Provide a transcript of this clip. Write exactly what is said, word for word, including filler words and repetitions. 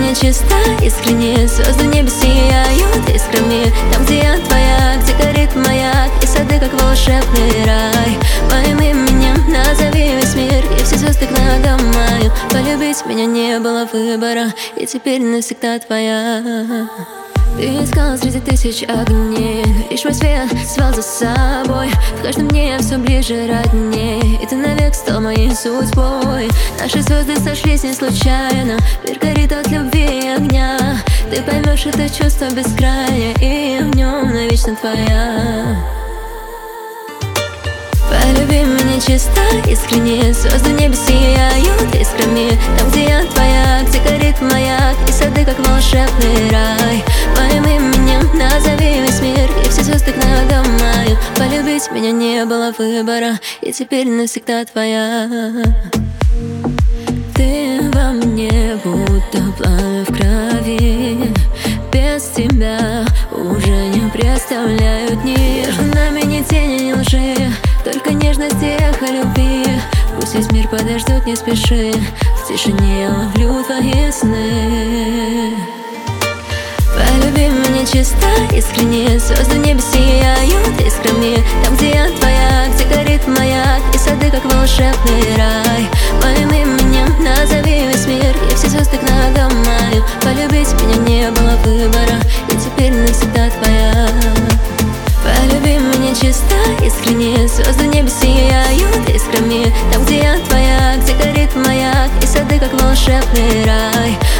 меня чисто, искренне, звезды в небе сияют искрами. Там, где я твоя, где горит маяк, и сады, как волшебный рай. Моим именем назови весь мир, и все звезды к ногам моим. Полюбить меня не было выбора, и теперь навсегда твоя. Ты искал среди тысяч огней, лишь мой свет звал за собой. В каждом дне я все ближе родней, и ты навек стал моей судьбой. Наши звезды сошлись не случайно, мир горит от любви и огня. Ты поймешь это чувство бескрайнее, и в нем навечно твоя. Полюби меня чисто, искренне, звезды в небе сияют искрами. Там, где я твоя, где горит маяк, и сады, как волшебный рай. Моим именем назови весь мир, и все звезды к ногам моим. Полюбить меня не было выбора, и теперь навсегда твоя. Ты во мне, будто пламя в крови. Без тебя уже не представляю дни. Между нами ни тени, ни лжи, только нежность и эхо любви. Пусть весь мир подождет, не спеши. В тишине я ловлю твои сны. Полюби меня чисто, искренне, звезды в небе сияют искрами. Там, где я твоя, где горит маяк, и сады, как волшебный рай. Моим именем назови весь мир, и все звезды к ногам моим. Полюбить меня не было выбора, и теперь навсегда твоя. Полюби меня чисто, искренне, звезды в небе сияют искрами. Там, где я твоя, где горит маяк, и сады, как волшебный рай.